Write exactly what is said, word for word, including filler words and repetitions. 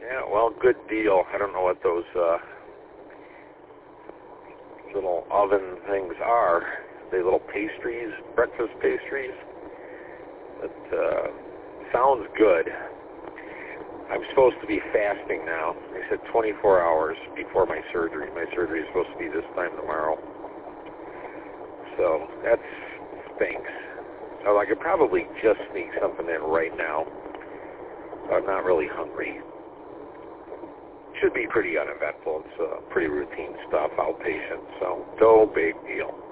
Yeah, well, good deal. I don't know what those uh, little oven things are. They little pastries, breakfast pastries. But uh, sounds good. I'm supposed to be fasting now. They said twenty-four hours before my surgery. My surgery is supposed to be this time tomorrow. So that stinks. So I could probably just sneak something in right now. I'm not really hungry. Should be pretty uneventful. It's uh, pretty routine stuff, outpatient, so no big deal.